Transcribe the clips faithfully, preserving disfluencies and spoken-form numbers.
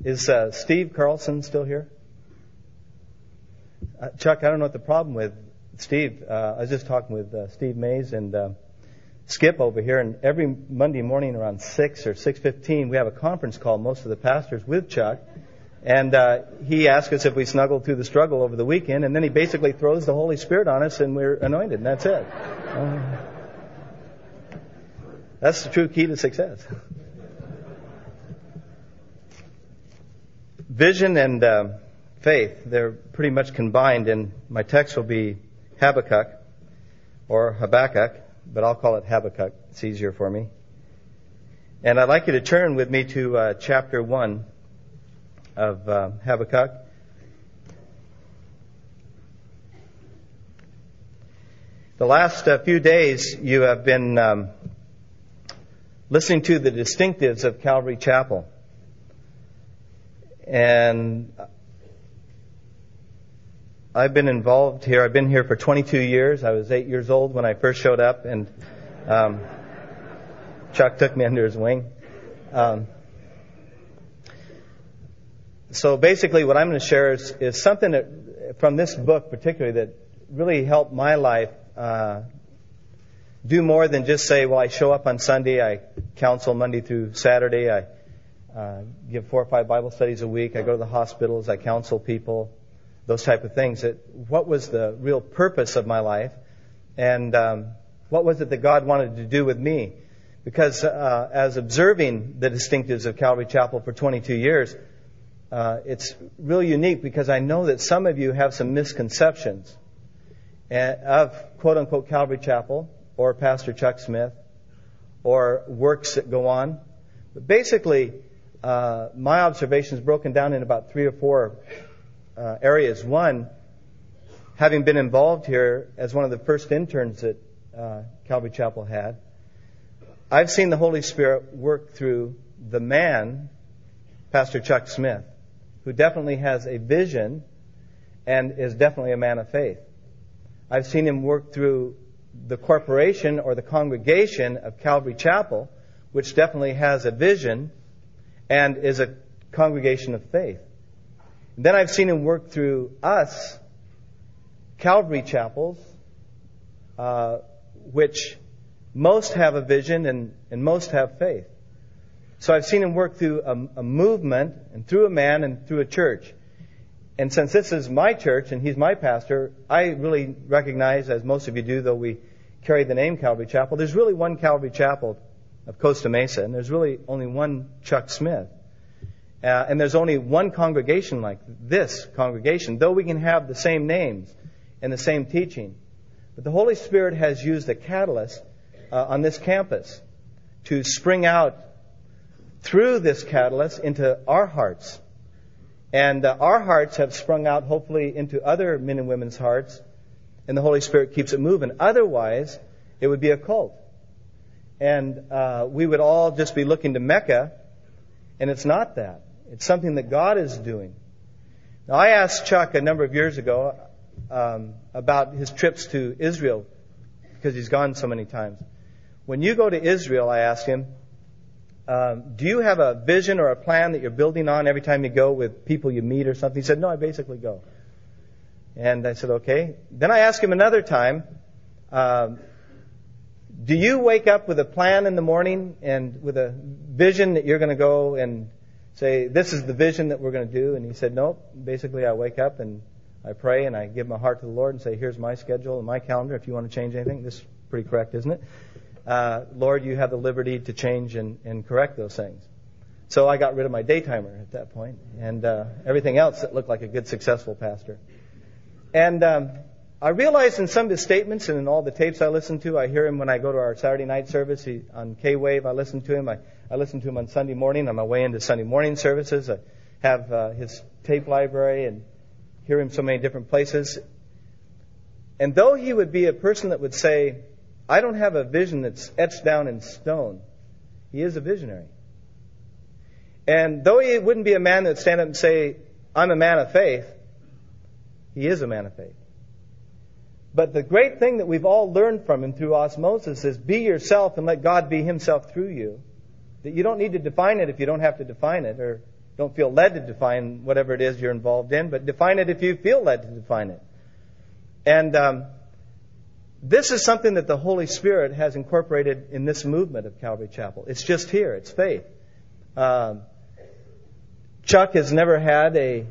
Is uh, Steve Carlson still here? Uh, Chuck, I don't know what the problem with Steve. Uh, I was just talking with uh, Steve Mays and uh, Skip over here, and every Monday morning around six or six fifteen, we have a conference call, most of the pastors, with Chuck. And uh, he asked us if we snuggled through the struggle over the weekend, and then he basically throws the Holy Spirit on us, and we're anointed, and that's it. Uh, that's the true key to success. Vision and uh, faith, they're pretty much combined, and my text will be Habakkuk, or Habakkuk, but I'll call it Habakkuk. It's easier for me. And I'd like you to turn with me to uh, chapter one of uh, Habakkuk. The last uh, few days you have been um, listening to the distinctives of Calvary Chapel. And I've been involved here. I've been here for twenty-two years. I was eight years old when I first showed up, and um, Chuck took me under his wing. Um, so basically what I'm going to share is, is something that, from this book particularly, that really helped my life uh, do more than just say, well, I show up on Sunday, I counsel Monday through Saturday, I Uh, give four or five Bible studies a week. I go to the hospitals. I counsel people, those type of things. That what was the real purpose of my life, and um, what was it that God wanted to do with me? Because uh, as observing the distinctives of Calvary Chapel for twenty-two years, uh, it's really unique because I know that some of you have some misconceptions of quote unquote Calvary Chapel or Pastor Chuck Smith or works that go on. But basically, Uh, my observation is broken down in about three or four uh, areas. One, having been involved here as one of the first interns that uh, Calvary Chapel had, I've seen the Holy Spirit work through the man, Pastor Chuck Smith, who definitely has a vision and is definitely a man of faith. I've seen him work through the corporation or the congregation of Calvary Chapel, which definitely has a vision and is a congregation of faith. And then I've seen him work through us, Calvary Chapels, uh, which most have a vision and, and most have faith. So I've seen him work through a, a movement and through a man and through a church. And since this is my church and he's my pastor, I really recognize, as most of you do, though we carry the name Calvary Chapel, there's really one Calvary Chapel of Costa Mesa, and there's really only one Chuck Smith. Uh, and there's only one congregation like this congregation, though we can have the same names and the same teaching. But the Holy Spirit has used a catalyst uh, on this campus to spring out through this catalyst into our hearts. And uh, our hearts have sprung out hopefully into other men and women's hearts, and the Holy Spirit keeps it moving. Otherwise, it would be a cult. And uh, we would all just be looking to Mecca, and it's not that. It's something that God is doing. Now, I asked Chuck a number of years ago um, about his trips to Israel, because he's gone so many times. When you go to Israel, I asked him, um, do you have a vision or a plan that you're building on every time you go with people you meet or something? He said, no, I basically go. And I said, okay. Then I asked him another time, um, do you wake up with a plan in the morning and with a vision that you're going to go and say, this is the vision that we're going to do? And he said, no. Basically, I wake up and I pray and I give my heart to the Lord and say, here's my schedule and my calendar. If you want to change anything, this is pretty correct, isn't it? Uh, Lord, you have the liberty to change and, and correct those things. So I got rid of my daytimer at that point and uh, everything else that looked like a good, successful pastor. And um, I realized in some of his statements and in all the tapes I listen to, I hear him when I go to our Saturday night service he, on K-Wave. I listen to him. I, I listen to him on Sunday morning on my way into Sunday morning services. I have uh, his tape library and hear him so many different places. And though he would be a person that would say, I don't have a vision that's etched down in stone, he is a visionary. And though he wouldn't be a man that would stand up and say, I'm a man of faith, he is a man of faith. But the great thing that we've all learned from him through osmosis is be yourself and let God be himself through you. That you don't need to define it if you don't have to define it, or don't feel led to define whatever it is you're involved in, but define it if you feel led to define it. And um, this is something that the Holy Spirit has incorporated in this movement of Calvary Chapel. It's just here. It's faith. Um, Chuck has never had a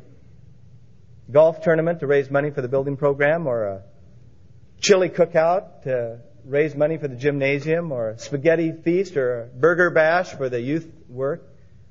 golf tournament to raise money for the building program, or a chili cookout to raise money for the gymnasium, or a spaghetti feast, or a burger bash for the youth work.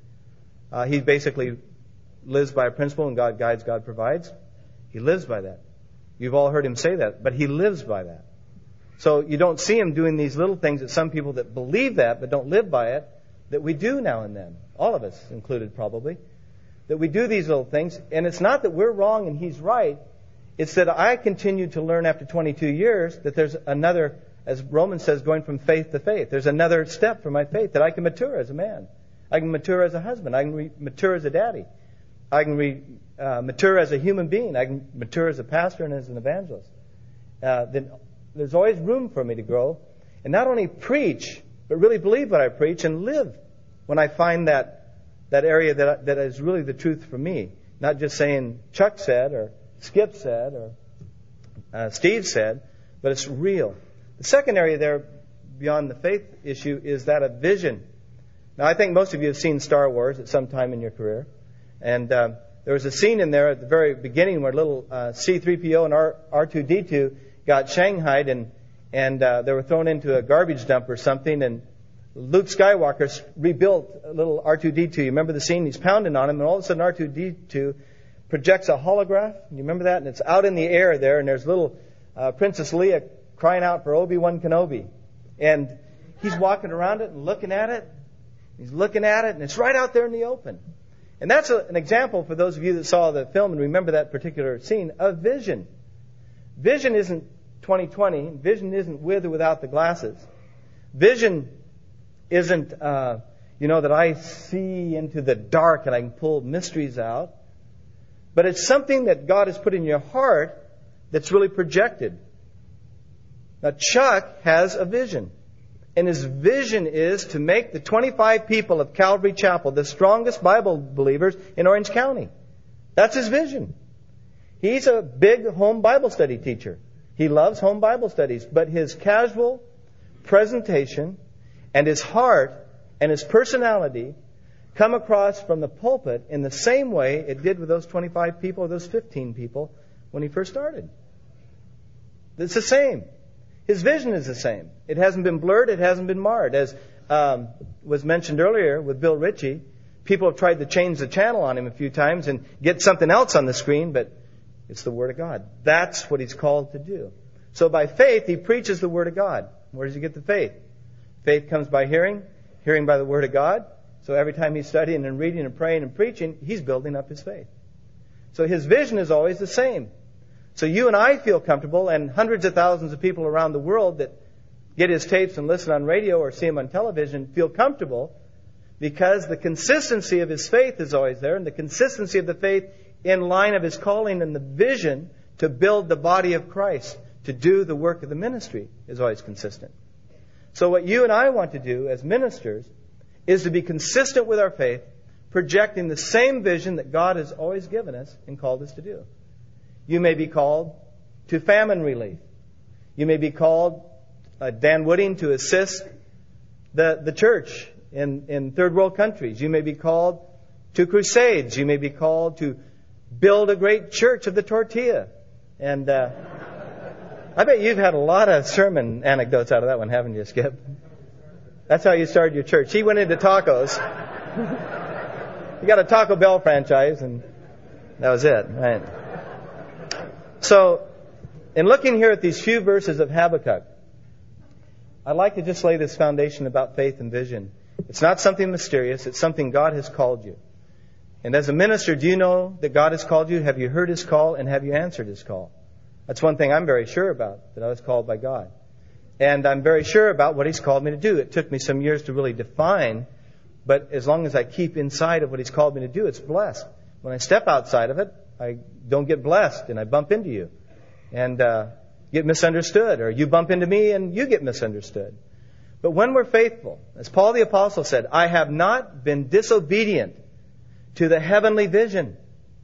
Uh, he basically lives by a principle, and God guides, God provides. He lives by that. You've all heard him say that, but he lives by that. So you don't see him doing these little things that some people that believe that but don't live by it, that we do now and then. All of us included probably. That we do these little things, and it's not that we're wrong and he's right. It's that I continue to learn after twenty-two years that there's another, as Romans says, going from faith to faith. There's another step for my faith, that I can mature as a man. I can mature as a husband. I can re- mature as a daddy. I can re- uh, mature as a human being. I can mature as a pastor and as an evangelist. Uh, then there's always room for me to grow, and not only preach, but really believe what I preach and live when I find that that area that that is really the truth for me. Not just saying Chuck said or Skip said or uh, Steve said, but it's real. The second area there, beyond the faith issue, is that of vision. Now, I think most of you have seen Star Wars at some time in your career. And uh, there was a scene in there at the very beginning where little uh, C three P O and R two D two got shanghaied, and, and uh, they were thrown into a garbage dump or something, and Luke Skywalker rebuilt a little R two D two. You remember the scene? He's pounding on him, and all of a sudden R two D two projects a holograph. You remember that? And it's out in the air there, and there's little uh, Princess Leia crying out for Obi-Wan Kenobi. And he's walking around it and looking at it. He's looking at it, and it's right out there in the open. And that's a, an example, for those of you that saw the film and remember that particular scene, of vision. Vision isn't twenty twenty. Vision isn't with or without the glasses. Vision isn't, uh, you know, that I see into the dark and I can pull mysteries out. But it's something that God has put in your heart that's really projected. Now, Chuck has a vision. And his vision is to make the twenty-five people of Calvary Chapel the strongest Bible believers in Orange County. That's his vision. He's a big home Bible study teacher. He loves home Bible studies. But his casual presentation and his heart and his personality come across from the pulpit in the same way it did with those twenty-five people or those fifteen people when he first started. It's the same. His vision is the same. It hasn't been blurred. It hasn't been marred. As um, was mentioned earlier with Bill Ritchie, people have tried to change the channel on him a few times and get something else on the screen, but it's the Word of God. That's what he's called to do. So by faith, he preaches the Word of God. Where does he get the faith? Faith comes by hearing, hearing by the Word of God. So every time he's studying and reading and praying and preaching, he's building up his faith. So his vision is always the same. So you and I feel comfortable, and hundreds of thousands of people around the world that get his tapes and listen on radio or see him on television feel comfortable because the consistency of his faith is always there, and the consistency of the faith in line of his calling and the vision to build the body of Christ, to do the work of the ministry, is always consistent. So what you and I want to do as ministers is to be consistent with our faith, projecting the same vision that God has always given us and called us to do. You may be called to famine relief. You may be called, uh, Dan Wooding, to assist the, the church in, in third world countries. You may be called to crusades. You may be called to build a great church of the tortilla. And uh, I bet you've had a lot of sermon anecdotes out of that one, haven't you, Skip? That's how you started your church. He went into tacos. You got a Taco Bell franchise, and that was it, right? So, in looking here at these few verses of Habakkuk, I'd like to just lay this foundation about faith and vision. It's not something mysterious. It's something God has called you. And as a minister, do you know that God has called you? Have you heard His call, and have you answered His call? That's one thing I'm very sure about, that I was called by God. And I'm very sure about what He's called me to do. It took me some years to really define, but as long as I keep inside of what He's called me to do, it's blessed. When I step outside of it, I don't get blessed, and I bump into you and uh, get misunderstood, or you bump into me and you get misunderstood. But when we're faithful, as Paul the Apostle said, I have not been disobedient to the heavenly vision.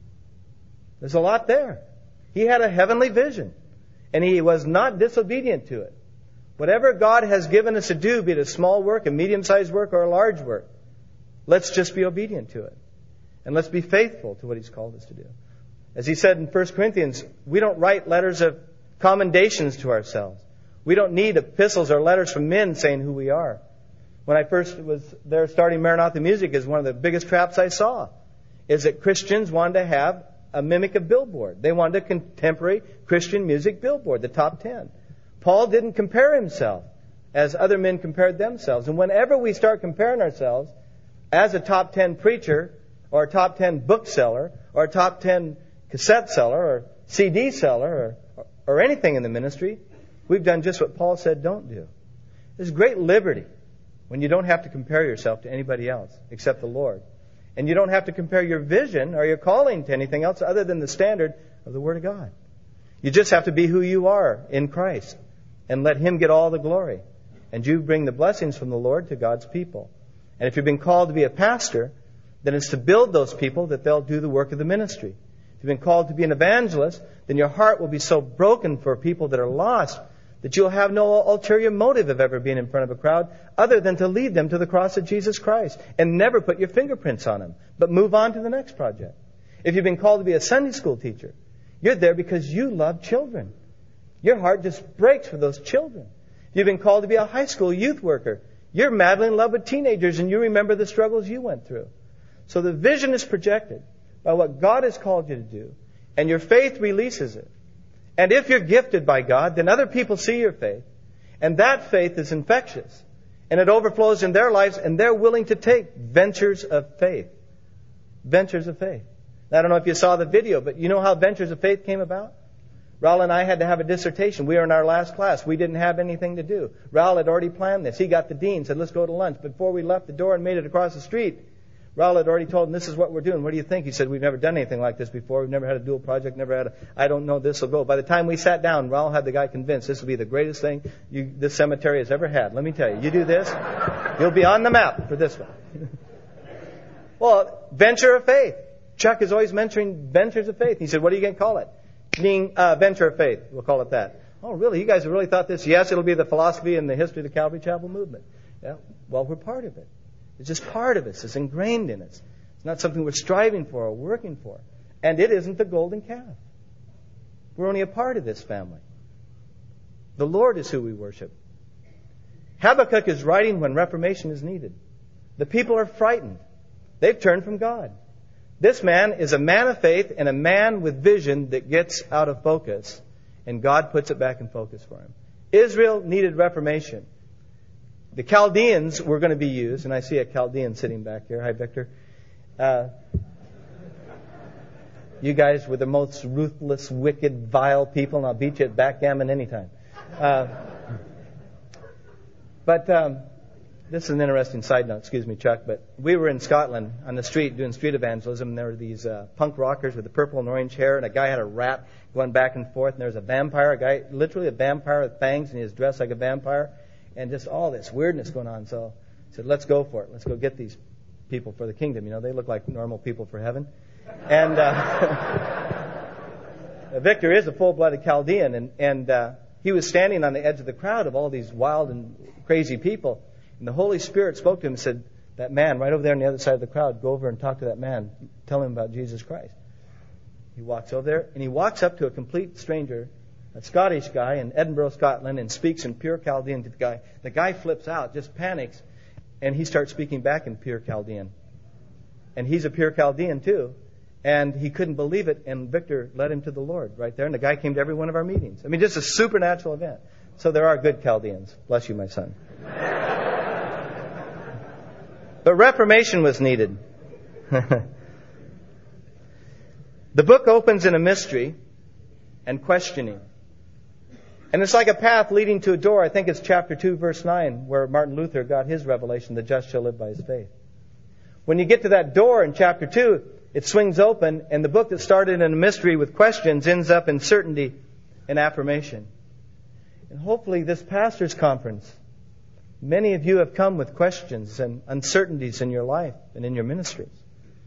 There's a lot there. He had a heavenly vision, and he was not disobedient to it. Whatever God has given us to do, be it a small work, a medium-sized work, or a large work, let's just be obedient to it. And let's be faithful to what He's called us to do. As he said in First Corinthians, we don't write letters of commendations to ourselves. We don't need epistles or letters from men saying who we are. When I first was there starting Maranatha Music, is one of the biggest traps I saw, is that Christians wanted to have a mimic of Billboard. They wanted a contemporary Christian music Billboard, the top ten. Paul didn't compare himself as other men compared themselves. And whenever we start comparing ourselves as a top ten preacher, or a top ten bookseller, or a top ten cassette seller, or C D seller, or, or anything in the ministry, we've done just what Paul said don't do. There's great liberty when you don't have to compare yourself to anybody else except the Lord. And you don't have to compare your vision or your calling to anything else other than the standard of the Word of God. You just have to be who you are in Christ and let Him get all the glory. And you bring the blessings from the Lord to God's people. And if you've been called to be a pastor, then it's to build those people that they'll do the work of the ministry. If you've been called to be an evangelist, then your heart will be so broken for people that are lost that you'll have no ulterior motive of ever being in front of a crowd other than to lead them to the cross of Jesus Christ and never put your fingerprints on them, but move on to the next project. If you've been called to be a Sunday school teacher, you're there because you love children. Your heart just breaks for those children. If you've been called to be a high school youth worker, you're madly in love with teenagers and you remember the struggles you went through. So the vision is projected by what God has called you to do, and your faith releases it. And if you're gifted by God, then other people see your faith. And that faith is infectious. And it overflows in their lives, and they're willing to take ventures of faith. Ventures of faith. Now, I don't know if you saw the video, but you know how Ventures of Faith came about? Raul and I had to have a dissertation. We were in our last class. We didn't have anything to do. Raul had already planned this. He got the dean, said, let's go to lunch. Before we left the door and made it across the street, Raul had already told him, this is what we're doing. What do you think? He said, we've never done anything like this before. We've never had a dual project, never had a, I don't know, this will go. By the time we sat down, Raul had the guy convinced this will be the greatest thing you, this cemetery has ever had. Let me tell you, you do this, you'll be on the map for this one. Well, venture of faith. Chuck is always mentoring ventures of faith. He said, what are you going to call it? Being uh, venture of faith. We'll call it that. Oh, really? You guys have really thought this? Yes, it'll be the philosophy and the history of the Calvary Chapel movement. Yeah. Well, we're part of it. It's just part of us. It's ingrained in us. It's not something we're striving for or working for. And it isn't the golden calf. We're only a part of this family. The Lord is who we worship. Habakkuk is writing when reformation is needed. The people are frightened. They've turned from God. This man is a man of faith and a man with vision that gets out of focus, and God puts it back in focus for him. Israel needed reformation. The Chaldeans were going to be used, and I see a Chaldean sitting back here. Hi, Victor. Uh, you guys were the most ruthless, wicked, vile people, and I'll beat you at backgammon anytime. Uh, but um, this is an interesting side note, excuse me, Chuck, but we were in Scotland on the street doing street evangelism, and there were these uh, punk rockers with the purple and orange hair, and a guy had a rat going back and forth, and there was a vampire, a guy, literally a vampire with fangs, and he was dressed like a vampire, and just all this weirdness going on. So I said, let's go for it. Let's go get these people for the kingdom. You know, they look like normal people for heaven. And uh, Victor is a full-blooded Chaldean, and, and uh, he was standing on the edge of the crowd of all these wild and crazy people. And the Holy Spirit spoke to him and said, that man right over there on the other side of the crowd, go over and talk to that man. Tell him about Jesus Christ. He walks over there, and he walks up to a complete stranger, a Scottish guy in Edinburgh, Scotland, and speaks in pure Chaldean to the guy. The guy flips out, just panics, and he starts speaking back in pure Chaldean. And he's a pure Chaldean too. And he couldn't believe it, and Victor led him to the Lord right there. And the guy came to every one of our meetings. I mean, just a supernatural event. So there are good Chaldeans. Bless you, my son. But reformation was needed. The book opens in a mystery and questioning. And it's like a path leading to a door. I think it's chapter two, verse nine, where Martin Luther got his revelation, the just shall live by his faith. When you get to that door in chapter two, it swings open, and the book that started in a mystery with questions ends up in certainty and affirmation. And hopefully this pastor's conference, many of you have come with questions and uncertainties in your life and in your ministries.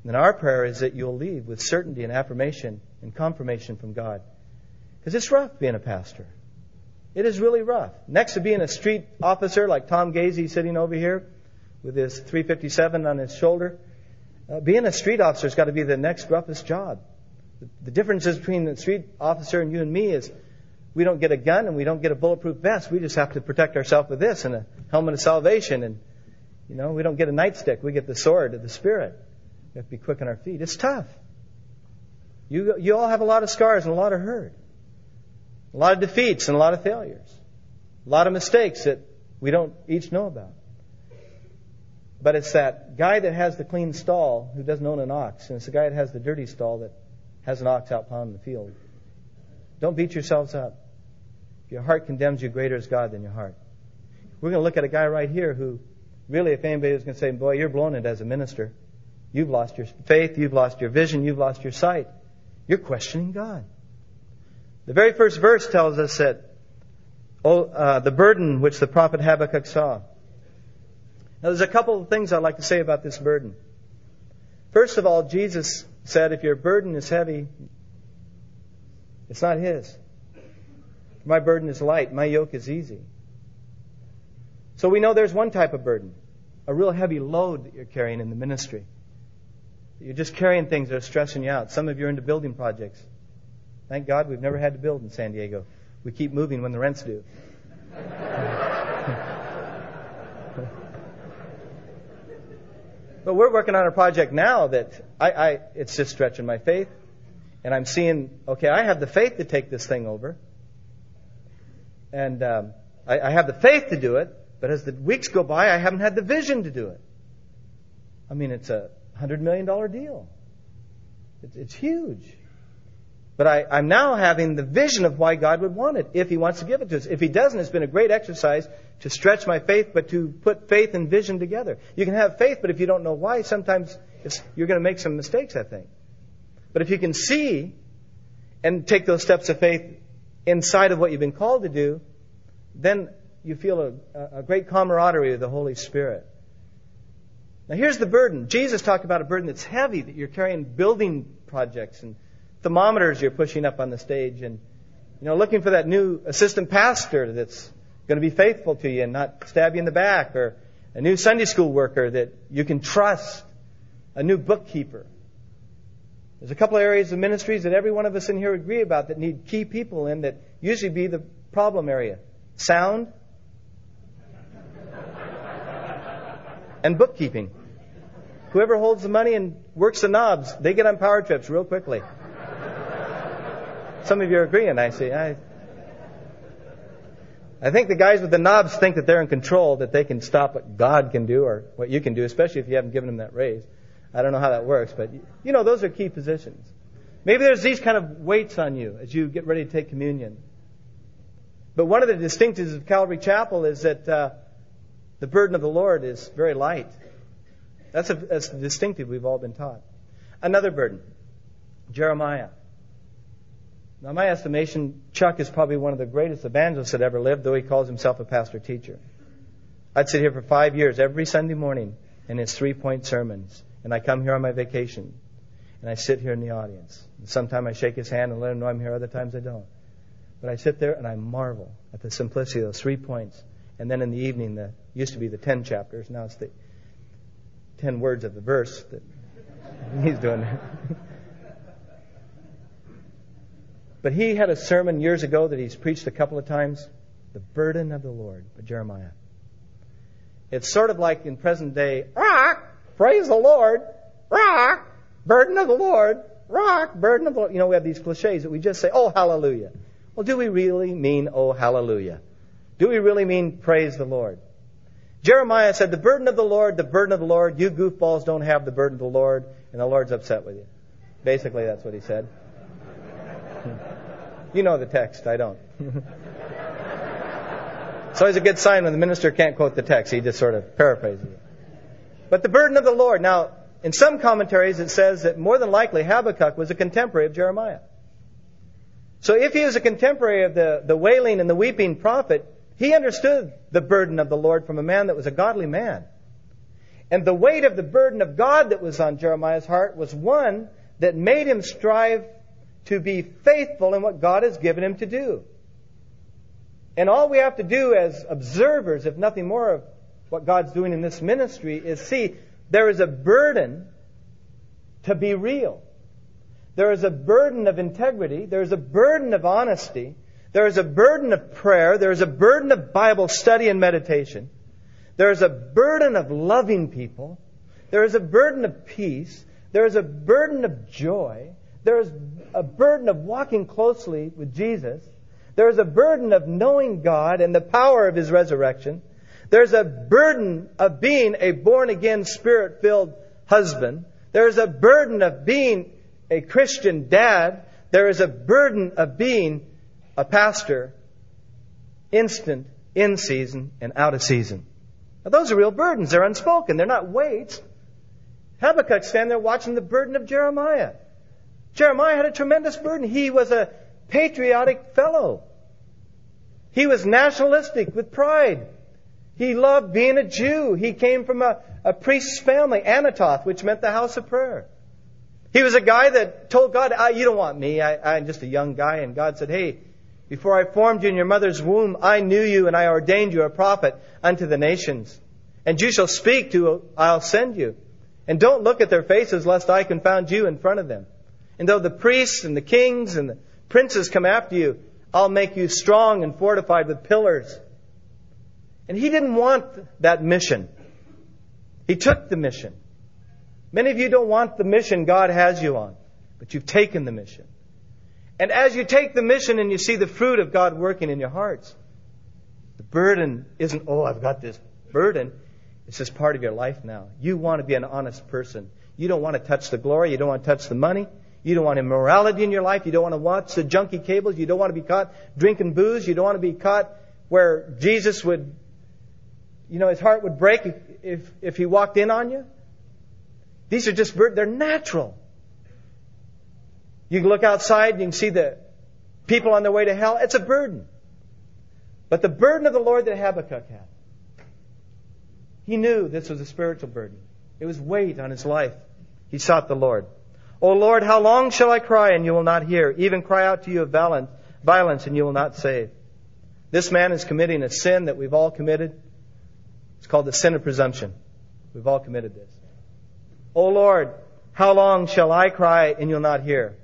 And our prayer is that you'll leave with certainty and affirmation and confirmation from God. Because it's rough being a pastor. It is really rough. Next to being a street officer like Tom Gazy sitting over here with his three fifty-seven on his shoulder, uh, being a street officer has got to be the next roughest job. The, the differences between the street officer and you and me is we don't get a gun and we don't get a bulletproof vest. We just have to protect ourselves with this and a helmet of salvation. And, you know, we don't get a nightstick. We get the sword of the Spirit. We have to be quick on our feet. It's tough. You, you all have a lot of scars and a lot of hurt. A lot of defeats and a lot of failures. A lot of mistakes that we don't each know about. But it's that guy that has the clean stall who doesn't own an ox. And it's the guy that has the dirty stall that has an ox out plowing the field. Don't beat yourselves up. If your heart condemns you, greater is God than your heart. We're going to look at a guy right here who, really, if anybody was going to say, boy, you're blowing it as a minister. You've lost your faith. You've lost your vision. You've lost your sight. You're questioning God. The very first verse tells us that oh, uh, the burden which the prophet Habakkuk saw. Now, there's a couple of things I'd like to say about this burden. First of all, Jesus said, if your burden is heavy, it's not His. My burden is light. My yoke is easy. So we know there's one type of burden, a real heavy load that you're carrying in the ministry. You're just carrying things that are stressing you out. Some of you are into building projects. Thank God we've never had to build in San Diego. We keep moving when the rent's due. But we're working on a project now that I, I, it's just stretching my faith. And I'm seeing, okay, I have the faith to take this thing over. And um, I, I have the faith to do it. But as the weeks go by, I haven't had the vision to do it. I mean, it's a one hundred million dollars deal. It's, it's huge. But I, I'm now having the vision of why God would want it, if He wants to give it to us. If He doesn't, it's been a great exercise to stretch my faith, but to put faith and vision together. You can have faith, but if you don't know why, sometimes it's, you're going to make some mistakes, I think. But if you can see and take those steps of faith inside of what you've been called to do, then you feel a, a great camaraderie with the Holy Spirit. Now here's the burden. Jesus talked about a burden that's heavy, that you're carrying building projects and thermometers you're pushing up on the stage, and you know, looking for that new assistant pastor that's going to be faithful to you and not stab you in the back, or a new Sunday school worker that you can trust, a new bookkeeper. There's a couple of areas of ministries that every one of us in here agree about that need key people in, that usually be the problem area. Sound and bookkeeping. Whoever holds the money and works the knobs, they get on power trips real quickly. Some of you are agreeing, I see. I, I think the guys with the knobs think that they're in control, that they can stop what God can do or what you can do, especially if you haven't given them that raise. I don't know how that works, but you know, those are key positions. Maybe there's these kind of weights on you as you get ready to take communion. But one of the distinctives of Calvary Chapel is that uh, the burden of the Lord is very light. That's a, that's a distinctive we've all been taught. Another burden, Jeremiah. Now, in my estimation, Chuck is probably one of the greatest evangelists that ever lived, though he calls himself a pastor-teacher. I'd sit here for five years every Sunday morning in his three-point sermons. And I come here on my vacation. And I sit here in the audience. And sometimes I shake his hand and let him know I'm here. Other times I don't. But I sit there and I marvel at the simplicity of those three points. And then in the evening, the used to be the ten chapters. Now it's the ten words of the verse that he's doing. But he had a sermon years ago that he's preached a couple of times. The burden of the Lord by Jeremiah. It's sort of like in present day, rock, praise the Lord, rock, burden of the Lord, rock, burden of the Lord. You know, we have these cliches that we just say, oh, hallelujah. Well, do we really mean, oh, hallelujah? Do we really mean praise the Lord? Jeremiah said, the burden of the Lord, the burden of the Lord, you goofballs don't have the burden of the Lord, and the Lord's upset with you. Basically, that's what he said. You know the text, I don't. It's always a good sign when the minister can't quote the text. He just sort of paraphrases it. But the burden of the Lord. Now, in some commentaries it says that more than likely Habakkuk was a contemporary of Jeremiah. So if he was a contemporary of the, the wailing and the weeping prophet, he understood the burden of the Lord from a man that was a godly man. And the weight of the burden of God that was on Jeremiah's heart was one that made him strive to be faithful in what God has given him to do. And all we have to do as observers, if nothing more, of what God's doing in this ministry is see there is a burden to be real. There is a burden of integrity. There is a burden of honesty. There is a burden of prayer. There is a burden of Bible study and meditation. There is a burden of loving people. There is a burden of peace. There is a burden of joy. There is a burden of walking closely with Jesus. There is a burden of knowing God and the power of His resurrection. There's a burden of being a born-again, Spirit-filled husband. There is a burden of being a Christian dad. There is a burden of being a pastor, instant, in season, and out of season. Now, those are real burdens. They're unspoken. They're not weights. Habakkuk's standing there watching the burden of Jeremiah. Jeremiah had a tremendous burden. He was a patriotic fellow. He was nationalistic with pride. He loved being a Jew. He came from a, a priest's family, Anatoth, which meant the house of prayer. He was a guy that told God, ah, you don't want me. I, I'm just a young guy. And God said, hey, before I formed you in your mother's womb, I knew you and I ordained you a prophet unto the nations. And you shall speak to, I'll send you. And don't look at their faces lest I confound you in front of them. And though the priests and the kings and the princes come after you, I'll make you strong and fortified with pillars. And he didn't want that mission. He took the mission. Many of you don't want the mission God has you on, but you've taken the mission. And as you take the mission and you see the fruit of God working in your hearts, the burden isn't, oh, I've got this burden. It's just part of your life now. You want to be an honest person. You don't want to touch the glory. You don't want to touch the money. You don't want immorality in your life. You don't want to watch the junky cables. You don't want to be caught drinking booze. You don't want to be caught where Jesus would, you know, His heart would break if, if, if He walked in on you. These are just, they're natural. You can look outside and you can see the people on their way to hell. It's a burden. But the burden of the Lord that Habakkuk had, he knew this was a spiritual burden. It was weight on his life. He sought the Lord. O Lord, how long shall I cry and you will not hear? Even cry out to you of violence and you will not save. This man is committing a sin that we've all committed. It's called the sin of presumption. We've all committed this. O Lord, how long shall I cry and you'll not hear?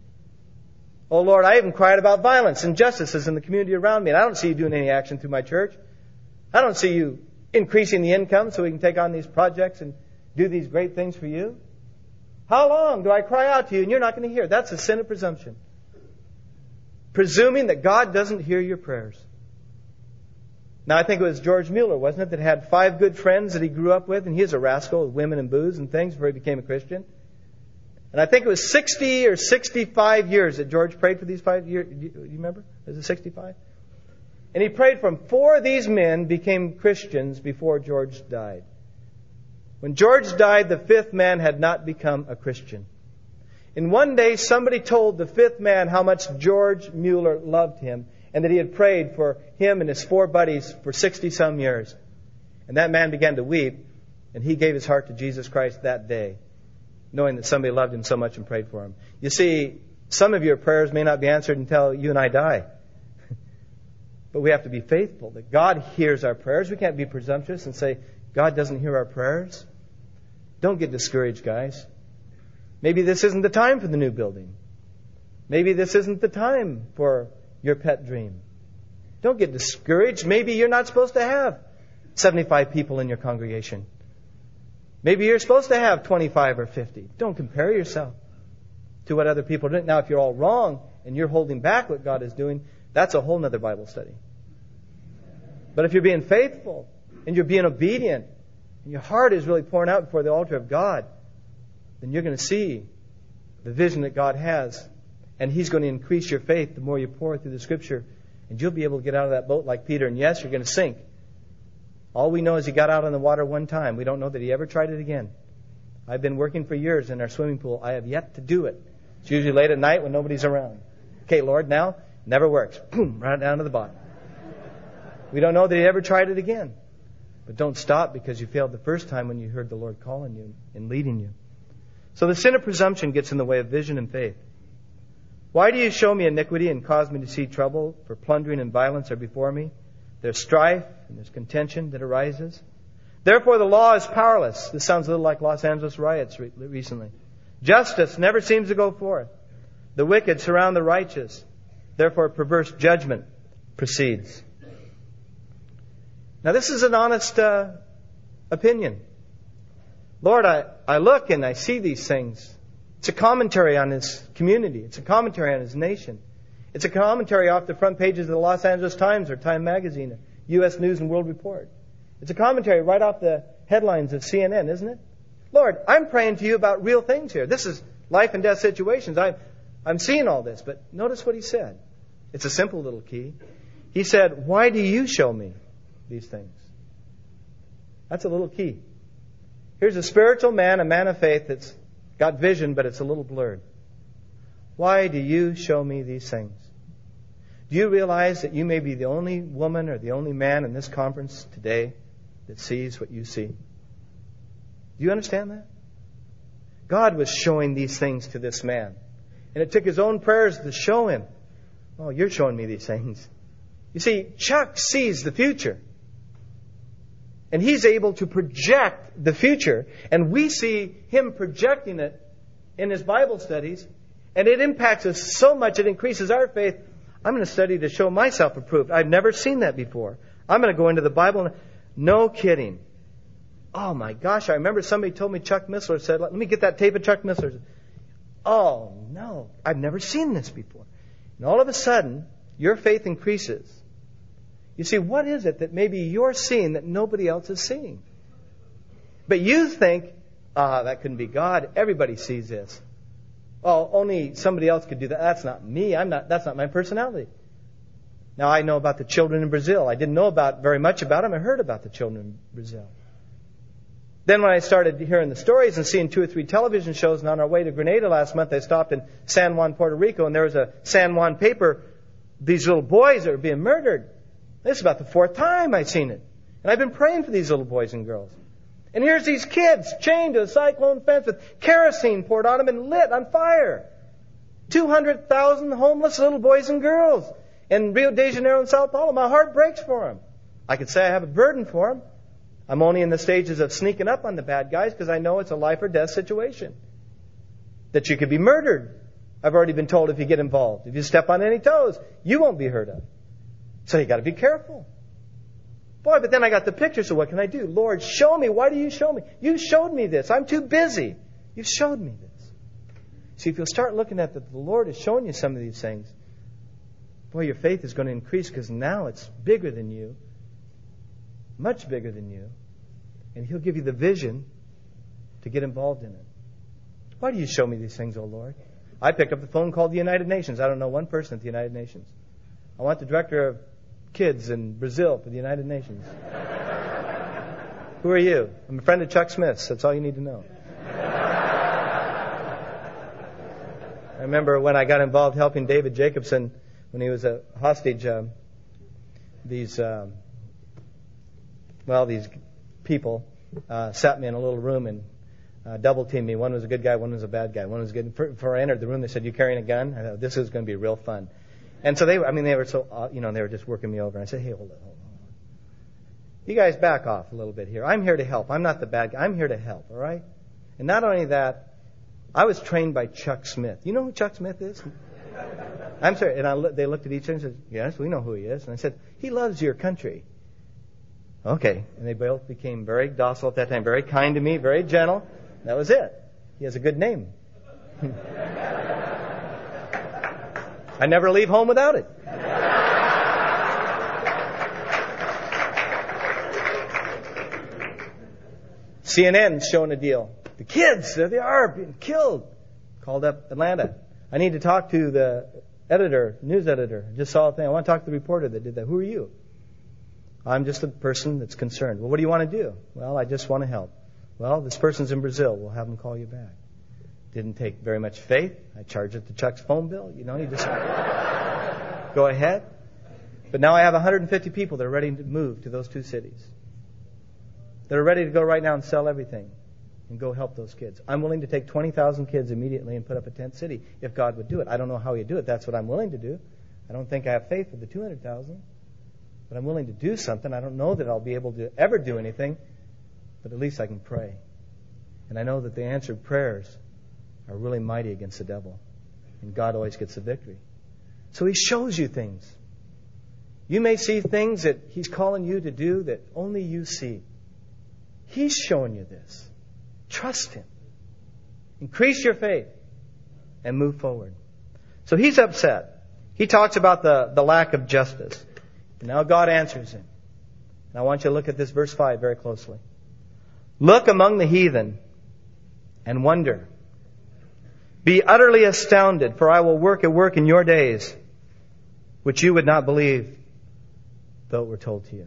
O Lord, I even cried about violence and injustices in the community around me, and I don't see you doing any action through my church. I don't see you increasing the income so we can take on these projects and do these great things for you. How long do I cry out to you and you're not going to hear? That's a sin of presumption. Presuming that God doesn't hear your prayers. Now, I think it was George Mueller, wasn't it, that had five good friends that he grew up with, and he was a rascal with women and booze and things before he became a Christian. And I think it was sixty or sixty-five years that George prayed for these five years. Do you remember? Was it sixty-five? And he prayed for them. Four of these men became Christians before George died. When George died, the fifth man had not become a Christian. And one day somebody told the fifth man how much George Mueller loved him and that he had prayed for him and his four buddies for sixty-some years. And that man began to weep, and he gave his heart to Jesus Christ that day, knowing that somebody loved him so much and prayed for him. You see, some of your prayers may not be answered until you and I die. But we have to be faithful that God hears our prayers. We can't be presumptuous and say, God doesn't hear our prayers. Don't get discouraged, guys. Maybe this isn't the time for the new building. Maybe this isn't the time for your pet dream. Don't get discouraged. Maybe you're not supposed to have seventy-five people in your congregation. Maybe you're supposed to have twenty-five or fifty. Don't compare yourself to what other people are doing. Now, if you're all wrong and you're holding back what God is doing, that's a whole other Bible study. But if you're being faithful and you're being obedient and your heart is really pouring out before the altar of God, then you're going to see the vision that God has. And He's going to increase your faith the more you pour through the Scripture. And you'll be able to get out of that boat like Peter. And yes, you're going to sink. All we know is he got out on the water one time. We don't know that he ever tried it again. I've been working for years in our swimming pool. I have yet to do it. It's usually late at night when nobody's around. Okay, Lord, now, never works. Boom, right down to the bottom. We don't know that he ever tried it again. But don't stop because you failed the first time when you heard the Lord calling you and leading you. So the sin of presumption gets in the way of vision and faith. Why do you show me iniquity and cause me to see trouble? For plundering and violence are before me. There's strife and there's contention that arises. Therefore the law is powerless. This sounds a little like Los Angeles riots re- recently. Justice never seems to go forth. The wicked surround the righteous. Therefore perverse judgment proceeds. Now this is an honest uh, opinion. Lord, I, I look and I see these things. It's a commentary on His community. It's a commentary on His nation. It's a commentary off the front pages of the Los Angeles Times or Time Magazine, U S News and World Report. It's a commentary right off the headlines of C N N, isn't it? Lord, I'm praying to you about real things here. This is life and death situations. I'm, I'm seeing all this. But notice what He said. It's a simple little key. He said, why do you show me these things? That's a little key. Here's a spiritual man, a man of faith that's got vision, but it's a little blurred. Why do you show me these things? Do you realize that you may be the only woman or the only man in this conference today that sees what you see? Do you understand that? God was showing these things to this man. And it took his own prayers to show him. Oh, you're showing me these things. You see, Chuck sees the future. And he's able to project the future. And we see him projecting it in his Bible studies. And it impacts us so much, it increases our faith. I'm going to study to show myself approved. I've never seen that before. I'm going to go into the Bible. And, no kidding. Oh my gosh, I remember somebody told me Chuck Missler said, let me get that tape of Chuck Missler. Oh no, I've never seen this before. And all of a sudden, your faith increases. You see, what is it that maybe you're seeing that nobody else is seeing? But you think, ah, that couldn't be God. Everybody sees this. Oh, only somebody else could do that. That's not me. I'm not. That's not my personality. Now, I know about the children in Brazil. I didn't know about very much about them. I heard about the children in Brazil. Then when I started hearing the stories and seeing two or three television shows, and on our way to Grenada last month, I stopped in San Juan, Puerto Rico, and there was a San Juan paper. These little boys that were being murdered. This is about the fourth time I've seen it. And I've been praying for these little boys and girls. And here's these kids chained to a cyclone fence with kerosene poured on them and lit on fire. two hundred thousand homeless little boys and girls in Rio de Janeiro and Sao Paulo. My heart breaks for them. I could say I have a burden for them. I'm only in the stages of sneaking up on the bad guys because I know it's a life or death situation. That you could be murdered. I've already been told if you get involved. If you step on any toes, you won't be heard of. So you got to be careful. Boy, but then I got the picture, so what can I do? Lord, show me. Why do you show me? You showed me this. I'm too busy. You showed me this. See, if you'll start looking at that the Lord is showing you some of these things, boy, your faith is going to increase because now it's bigger than you. Much bigger than you. And He'll give you the vision to get involved in it. Why do you show me these things, O Lord? I pick up the phone, called the United Nations. I don't know one person at the United Nations. I want the director of kids in Brazil for the United Nations. Who are you? I'm a friend of Chuck Smith's. That's all you need to know. I remember when I got involved helping David Jacobson when he was a hostage. Um, these, um, well, these people uh, sat me in a little room and uh, double teamed me. One was a good guy, one was a bad guy. One was good. Before I entered the room, they said, "You carrying a gun?" I thought, this is going to be real fun. And so they, I mean, they were so, uh, you know, they were just working me over. And I said, "Hey, hold on, hold on. You guys back off a little bit here. I'm here to help. I'm not the bad guy. I'm here to help, all right?" And not only that, I was trained by Chuck Smith. You know who Chuck Smith is? I'm sorry. And I, they looked at each other and said, "Yes, we know who he is." And I said, "He loves your country." Okay. And they both became very docile at that time, very kind to me, very gentle. That was it. He has a good name. I never leave home without it. C N N's showing a deal. The kids, there they are, being killed. Called up Atlanta. I need to talk to the editor, news editor. I just saw a thing. I want to talk to the reporter that did that. Who are you? I'm just a person that's concerned. Well, what do you want to do? Well, I just want to help. Well, this person's in Brazil. We'll have them call you back. Didn't take very much faith. I charged it to Chuck's phone bill. You know, you just go ahead. But now I have one hundred fifty people that are ready to move to those two cities. that are ready to go right now and sell everything and go help those kids. I'm willing to take twenty thousand kids immediately and put up a tent city if God would do it. I don't know how He'd do it. That's what I'm willing to do. I don't think I have faith for the two hundred thousand. But I'm willing to do something. I don't know that I'll be able to ever do anything, but at least I can pray. And I know that the answered prayers are really mighty against the devil. And God always gets the victory. So He shows you things. You may see things that He's calling you to do that only you see. He's showing you this. Trust Him. Increase your faith and move forward. So he's upset. He talks about the, the lack of justice. And now God answers him. And I want you to look at this verse five very closely. Look among the heathen and wonder. Be utterly astounded, for I will work a work in your days which you would not believe, though it were told to you.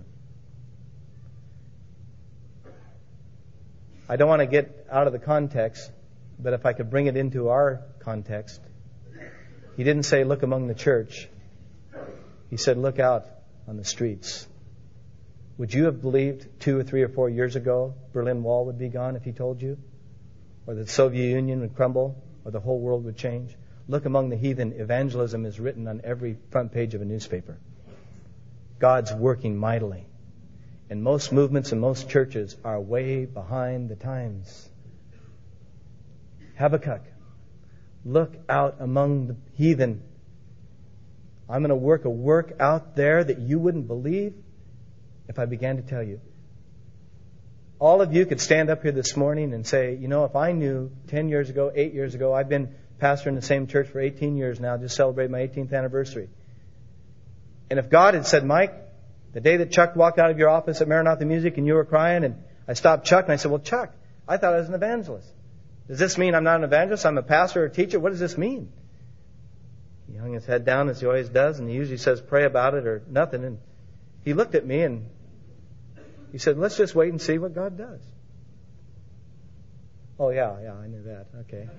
I don't want to get out of the context, but if I could bring it into our context, He didn't say, look among the church. He said, look out on the streets. Would you have believed two or three or four years ago Berlin Wall would be gone if He told you? Or the Soviet Union would crumble? Or the whole world would change? Look among the heathen. Evangelism is written on every front page of a newspaper. God's working mightily. And most movements and most churches are way behind the times. Habakkuk, look out among the heathen. I'm going to work a work out there that you wouldn't believe if I began to tell you. All of you could stand up here this morning and say, you know, if I knew ten years ago, eight years ago, I've been pastor in the same church for eighteen years now, just celebrated my eighteenth anniversary. And if God had said, Mike, the day that Chuck walked out of your office at Maranatha Music and you were crying, and I stopped Chuck and I said, well, Chuck, I thought I was an evangelist. Does this mean I'm not an evangelist? I'm a pastor or a teacher? What does this mean? He hung his head down as he always does, and he usually says, pray about it or nothing. And he looked at me and he said, let's just wait and see what God does. Oh, yeah, yeah, I knew that. Okay.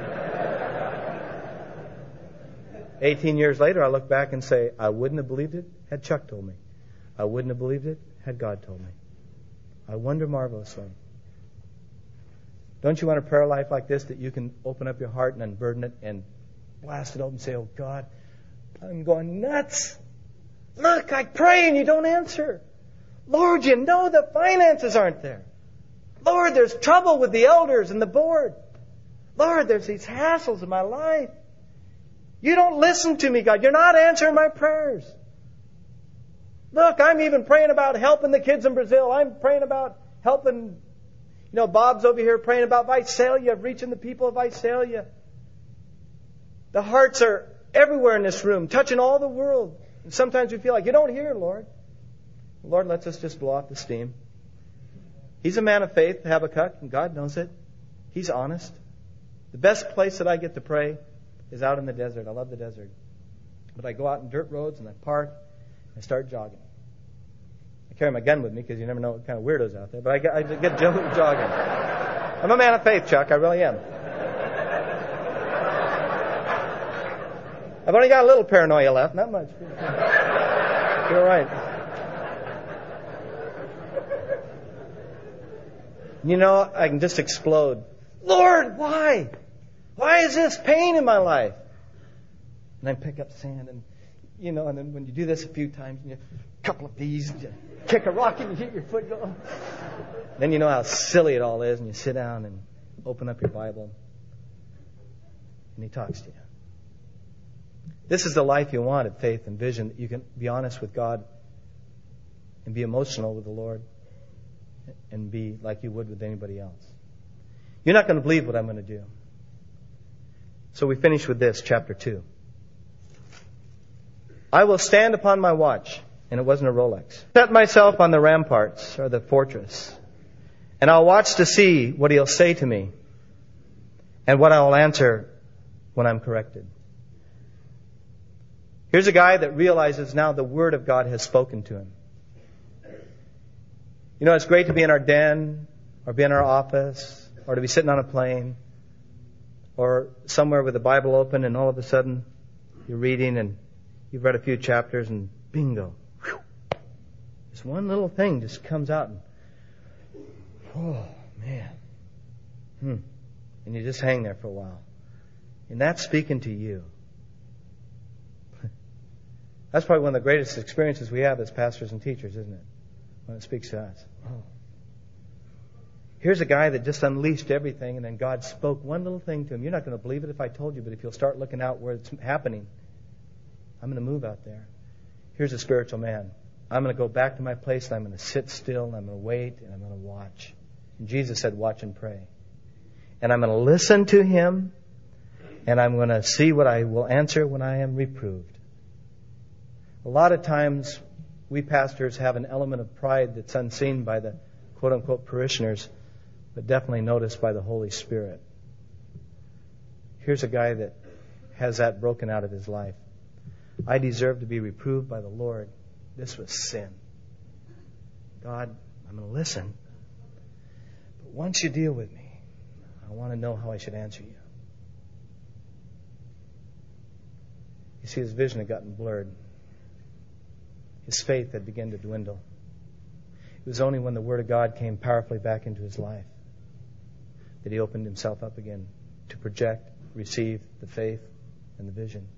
eighteen years later, I look back and say, I wouldn't have believed it had Chuck told me. I wouldn't have believed it had God told me. I wonder marvelously. Don't you want a prayer life like this that you can open up your heart and unburden it and blast it open and say, oh, God, I'm going nuts. Look, I pray and you don't answer. Lord, you know the finances aren't there. Lord, there's trouble with the elders and the board. Lord, there's these hassles in my life. You don't listen to me, God. You're not answering my prayers. Look, I'm even praying about helping the kids in Brazil. I'm praying about helping, you know, Bob's over here praying about Visalia, reaching the people of Visalia. The hearts are everywhere in this room, touching all the world. And sometimes we feel like, you don't hear, Lord. The Lord lets us just blow off the steam. He's a man of faith, Habakkuk, and God knows it. He's honest. The best place that I get to pray is out in the desert. I love the desert. But I go out in dirt roads and I park and I start jogging. I carry my gun with me because you never know what kind of weirdos out there. But I get, I get jogging. I'm a man of faith, Chuck. I really am. I've only got a little paranoia left. Not much. You're right. You know, I can just explode. Lord, why? Why is this pain in my life? And I pick up sand and, you know, and then when you do this a few times, you a couple of these, you kick a rock and you hit your foot go. Then you know how silly it all is and you sit down and open up your Bible and He talks to you. This is the life you want of faith and vision, that you can be honest with God and be emotional with the Lord and be like you would with anybody else. You're not going to believe what I'm going to do. So we finish with this, chapter two. I will stand upon my watch, and it wasn't a Rolex. Set myself on the ramparts, or the fortress, and I'll watch to see what He'll say to me and what I'll answer when I'm corrected. Here's a guy that realizes now the Word of God has spoken to him. You know, it's great to be in our den, or be in our office, or to be sitting on a plane, or somewhere with the Bible open, and all of a sudden you're reading and you've read a few chapters and bingo. Whew, this one little thing just comes out and Oh, man. Hmm. And you just hang there for a while. And that's speaking to you. That's probably one of the greatest experiences we have as pastors and teachers, isn't it? When it speaks to us. Oh. Here's a guy that just unleashed everything, and then God spoke one little thing to him. You're not going to believe it if I told you, but if you'll start looking out where it's happening, I'm going to move out there. Here's a spiritual man. I'm going to go back to my place, and I'm going to sit still, and I'm going to wait, and I'm going to watch. And Jesus said, watch and pray. And I'm going to listen to him, and I'm going to see what I will answer when I am reproved. A lot of times, we pastors have an element of pride that's unseen by the quote-unquote parishioners, but definitely noticed by the Holy Spirit. Here's a guy that has that broken out of his life. I deserve to be reproved by the Lord. This was sin. God, I'm going to listen. But once you deal with me, I want to know how I should answer you. You see, his vision had gotten blurred. His faith had begun to dwindle. It was only when the Word of God came powerfully back into his life that he opened himself up again to project, receive the faith and the vision.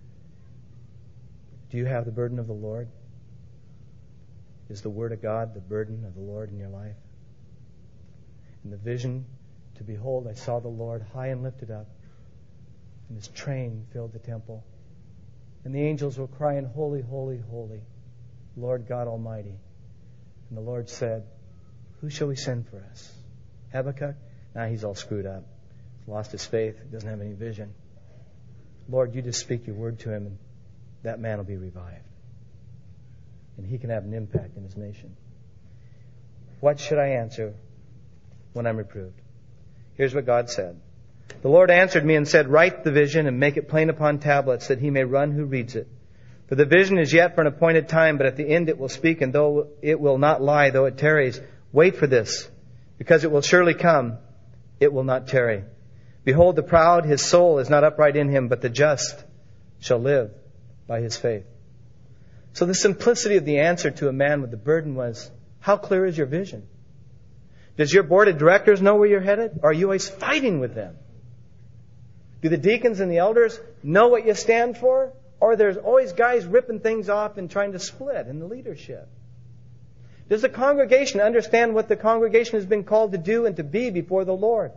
Do you have the burden of the Lord? Is the Word of God the burden of the Lord in your life? And the vision to behold, I saw the Lord high and lifted up, and his train filled the temple. And the angels were crying, holy, holy, holy, Lord God Almighty. And the Lord said, who shall we send for us? Habakkuk? Now he's all screwed up. He's lost his faith. He doesn't have any vision. Lord, you just speak your word to him, and that man will be revived. And he can have an impact in his nation. What should I answer when I'm reproved? Here's what God said. The Lord answered me and said, write the vision and make it plain upon tablets, that he may run who reads it. For the vision is yet for an appointed time, but at the end it will speak, and though it will not lie, though it tarries, wait for this, because it will surely come, it will not tarry. Behold, the proud, his soul is not upright in him, but the just shall live by his faith. So the simplicity of the answer to a man with the burden was, how clear is your vision? Does your board of directors know where you're headed? Or are you always fighting with them? Do the deacons and the elders know what you stand for? Or there's always guys ripping things off and trying to split in the leadership? Does the congregation understand what the congregation has been called to do and to be before the Lord?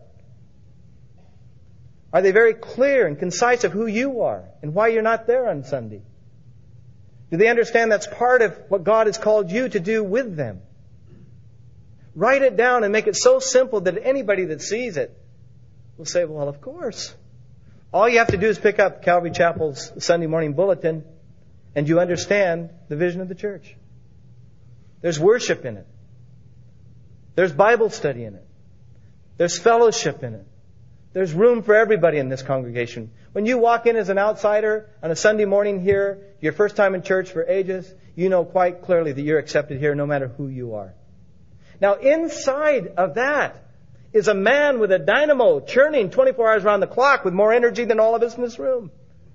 Are they very clear and concise of who you are and why you're not there on Sunday? Do they understand that's part of what God has called you to do with them? Write it down and make it so simple that anybody that sees it will say, well, of course. All you have to do is pick up Calvary Chapel's Sunday morning bulletin, and you understand the vision of the church. There's worship in it. There's Bible study in it. There's fellowship in it. There's room for everybody in this congregation. When you walk in as an outsider on a Sunday morning here, your first time in church for ages, you know quite clearly that you're accepted here no matter who you are. Now, inside of that is a man with a dynamo churning twenty-four hours around the clock with more energy than all of us in this room,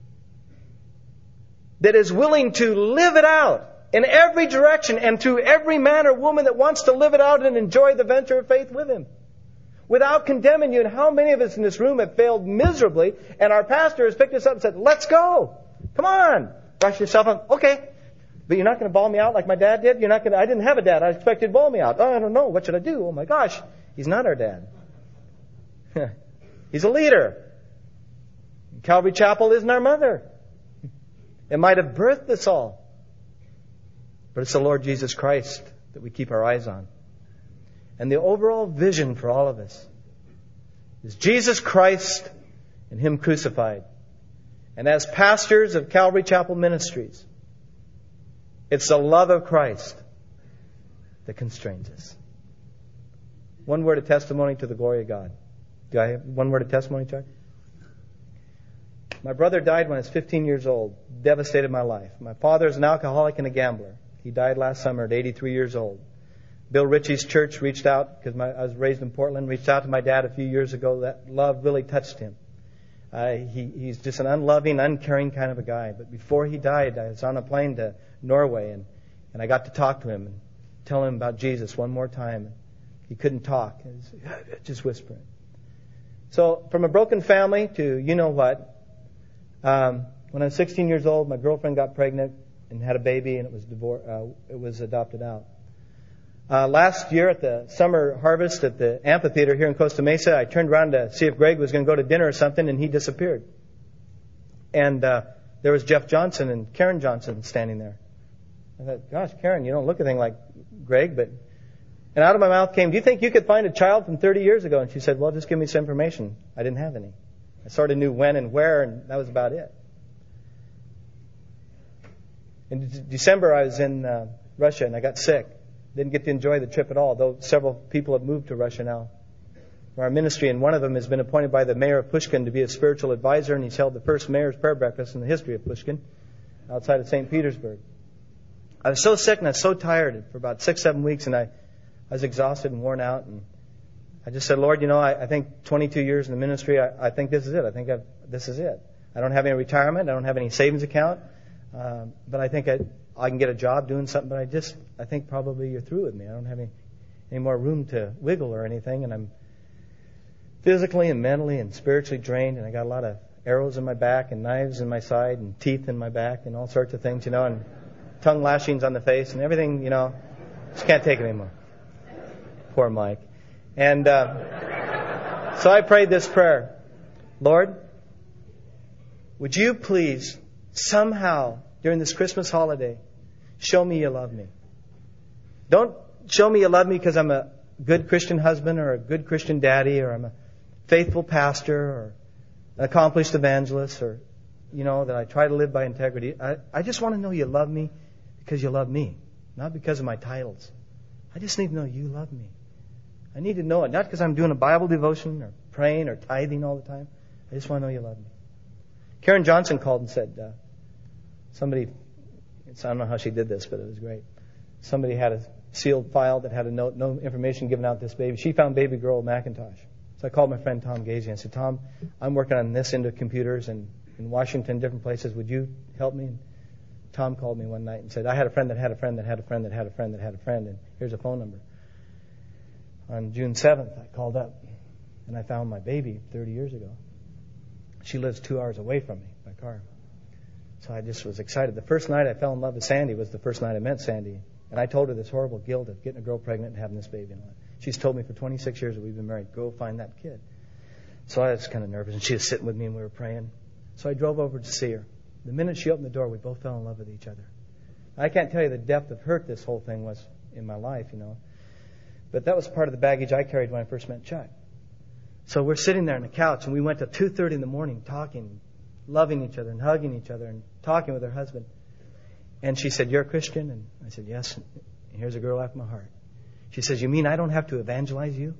that is willing to live it out in every direction and to every man or woman that wants to live it out and enjoy the venture of faith with him, without condemning you. And how many of us in this room have failed miserably, and our pastor has picked us up and said, let's go. Come on. Brush yourself up. Okay. But you're not going to bawl me out like my dad did? You're not going to, I didn't have a dad. I expected to bawl me out. Oh, I don't know. What should I do? Oh my gosh. He's not our dad. He's a leader. Calvary Chapel isn't our mother. It might have birthed us all, but it's the Lord Jesus Christ that we keep our eyes on. And the overall vision for all of us is Jesus Christ and Him crucified. And as pastors of Calvary Chapel Ministries, it's the love of Christ that constrains us. One word of testimony to the glory of God. Do I have one word of testimony, Chuck? My brother died when I was fifteen years old. Devastated my life. My father is an alcoholic and a gambler. He died last summer at eighty-three years old. Bill Ritchie's church reached out, because my, I was raised in Portland, reached out to my dad a few years ago. That love really touched him. Uh, he, he's just an unloving, uncaring kind of a guy. But before he died, I was on a plane to Norway, and, and I got to talk to him and tell him about Jesus one more time. He couldn't talk. He was just whispering. So from a broken family to you know what. Um, when I was sixteen years old, my girlfriend got pregnant and had a baby, and it was divor- uh, it was adopted out. Uh, last year at the summer harvest at the amphitheater here in Costa Mesa, I turned around to see if Greg was going to go to dinner or something, and he disappeared. And uh, there was Jeff Johnson and Karen Johnson standing there. I thought, gosh, Karen, you don't look anything like Greg, but... And out of my mouth came, do you think you could find a child from thirty years ago? And she said, well, just give me some information. I didn't have any. I sort of knew when and where, and that was about it. In d- December, I was in uh, Russia, and I got sick. Didn't get to enjoy the trip at all, though several people have moved to Russia now for our ministry, and one of them has been appointed by the mayor of Pushkin to be a spiritual advisor, and he's held the first mayor's prayer breakfast in the history of Pushkin outside of Saint Petersburg. I was so sick and I was so tired for about six, seven weeks, and I, I was exhausted and worn out, and I just said, Lord, you know, I, I think twenty-two years in the ministry, I, I think this is it. I think I've, this is it. I don't have any retirement. I don't have any savings account. Um, but I think I, I can get a job doing something. But I just, I think probably you're through with me. I don't have any, any more room to wiggle or anything. And I'm physically and mentally and spiritually drained. And I got a lot of arrows in my back and knives in my side and teeth in my back and all sorts of things, you know, and tongue lashings on the face and everything, you know. Just can't take it anymore. Poor Mike. And uh, so I prayed this prayer. Lord, would you please somehow during this Christmas holiday show me you love me. Don't show me you love me because I'm a good Christian husband or a good Christian daddy or I'm a faithful pastor or an accomplished evangelist or, you know, that I try to live by integrity. I, I just want to know you love me because you love me, not because of my titles. I just need to know you love me. I need to know it, not because I'm doing a Bible devotion or praying or tithing all the time. I just want to know you love me. Karen Johnson called and said, uh, somebody, I don't know how she did this, but it was great. Somebody had a sealed file that had a note, no information given out to this baby. She found baby girl Macintosh. So I called my friend Tom Gazy and said, Tom, I'm working on this into computers and in Washington, different places. Would you help me? And Tom called me one night and said, I had a friend that had a friend that had a friend that had a friend that had a friend, and here's a phone number. On June seventh, I called up, and I found my baby thirty years ago. She lives two hours away from me by car. So I just was excited. The first night I fell in love with Sandy was the first night I met Sandy. And I told her this horrible guilt of getting a girl pregnant and having this baby and all that. She's told me for twenty-six years that we've been married, go find that kid. So I was kind of nervous, and she was sitting with me, and we were praying. So I drove over to see her. The minute she opened the door, we both fell in love with each other. I can't tell you the depth of hurt this whole thing was in my life, you know. But that was part of the baggage I carried when I first met Chuck. So we're sitting there on the couch, and we went till two thirty in the morning talking, loving each other and hugging each other and talking with her husband. And she said, you're a Christian? And I said, yes. And here's a girl after my heart. She says, you mean I don't have to evangelize you?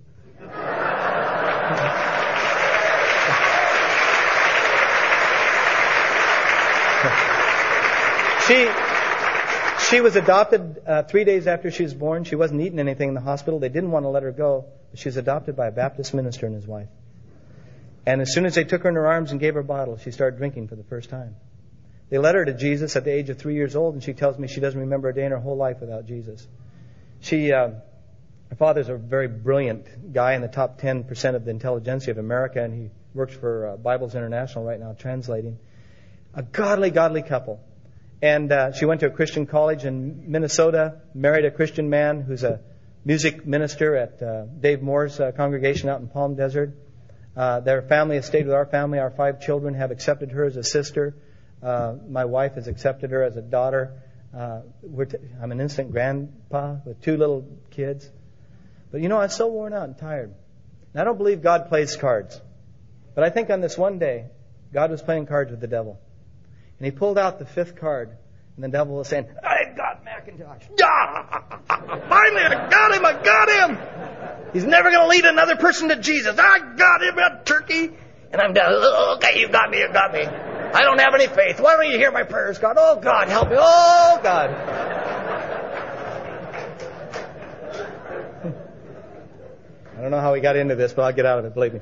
she she was adopted uh, three days after she was born. She wasn't eating anything in the hospital. They didn't want to let her go. But she was adopted by a Baptist minister and his wife. And as soon as they took her in their arms and gave her a bottle, she started drinking for the first time. They led her to Jesus at the age of three years old, and she tells me she doesn't remember a day in her whole life without Jesus. She, uh, her father's a very brilliant guy in the top ten percent of the intelligentsia of America, and he works for uh, Bibles International right now, translating. A godly, godly couple. And uh, she went to a Christian college in Minnesota, married a Christian man who's a music minister at uh, Dave Moore's uh, congregation out in Palm Desert. Uh, their family has stayed with our family. Our five children have accepted her as a sister. Uh, my wife has accepted her as a daughter. Uh, we're t- I'm an instant grandpa with two little kids. But you know, I'm so worn out and tired. And I don't believe God plays cards. But I think on this one day, God was playing cards with the devil. And he pulled out the fifth card. And the devil was saying, I got Macintosh. Ah, finally, I got him. I got him. He's never going to lead another person to Jesus. I got him, a turkey. And I'm down. Okay, you got me. You got me. I don't have any faith. Why don't you hear my prayers, God? Oh, God, help me. Oh, God. I don't know how we got into this, but I'll get out of it, believe me.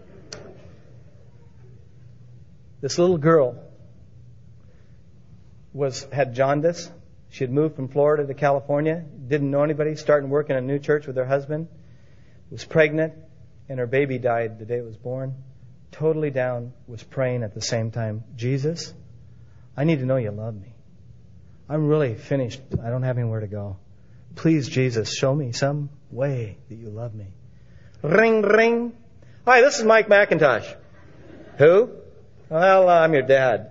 This little girl was had jaundice. She had moved from Florida to California, didn't know anybody, started working in a new church with her husband, was pregnant, and her baby died the day it was born. Totally down, was praying at the same time, Jesus, I need to know you love me. I'm really finished. I don't have anywhere to go. Please, Jesus, show me some way that you love me. Ring, ring. Hi, this is Mike McIntosh. Who? Well, uh, I'm your dad.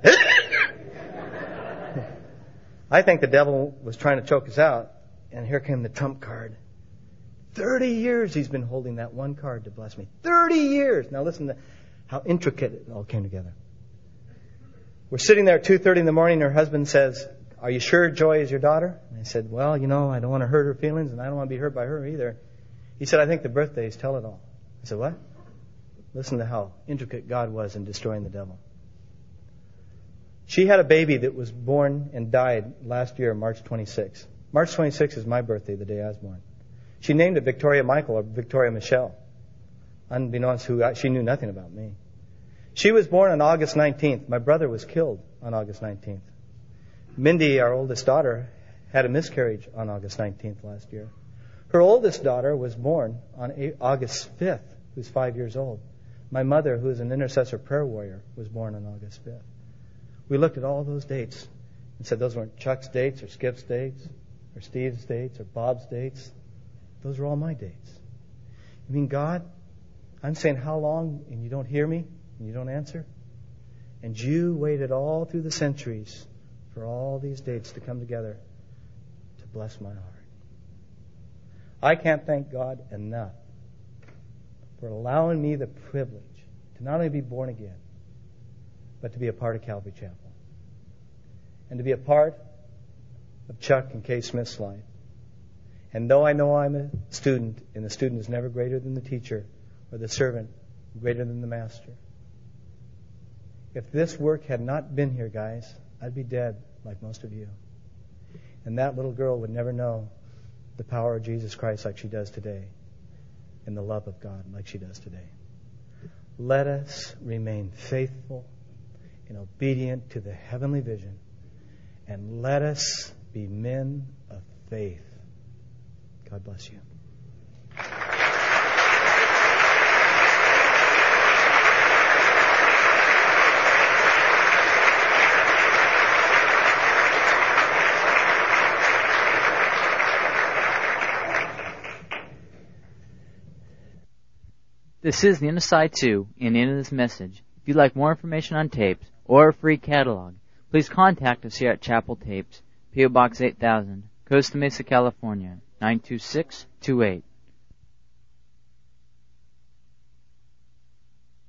I think the devil was trying to choke us out, and here came the trump card. Thirty years he's been holding that one card to bless me. Thirty years! Now listen to how intricate it all came together. We're sitting there at two thirty in the morning, and her husband says, are you sure Joy is your daughter? And I said, well, you know, I don't want to hurt her feelings, and I don't want to be hurt by her either. He said, I think the birthdays tell it all. I said, what? Listen to how intricate God was in destroying the devil. She had a baby that was born and died last year, March twenty-sixth. March twenty-sixth is my birthday, the day I was born. She named it Victoria Michael or Victoria Michelle. Unbeknownst who, she knew nothing about me. She was born on August nineteenth. My brother was killed on August nineteenth. Mindy, our oldest daughter, had a miscarriage on August nineteenth last year. Her oldest daughter was born on August fifth, who's five years old. My mother, who is an intercessor prayer warrior, was born on August fifth. We looked at all those dates and said those weren't Chuck's dates or Skip's dates or Steve's dates or Bob's dates. Those are all my dates. You mean, God, I'm saying how long and you don't hear me and you don't answer? And you waited all through the centuries for all these dates to come together to bless my heart. I can't thank God enough for allowing me the privilege to not only be born again, but to be a part of Calvary Chapel. And to be a part of Chuck and Kay Smith's life. And though I know I'm a student, and the student is never greater than the teacher, or the servant greater than the master. If this work had not been here, guys, I'd be dead like most of you. And that little girl would never know the power of Jesus Christ like she does today, and the love of God like she does today. Let us remain faithful and obedient to the heavenly vision, and let us be men of faith. God bless you. This is the Inside two in the end of this message. If you'd like more information on tapes or a free catalog, please contact us here at Chapel Tapes, P O Box eight thousand, Costa Mesa, California, nine two six two eight.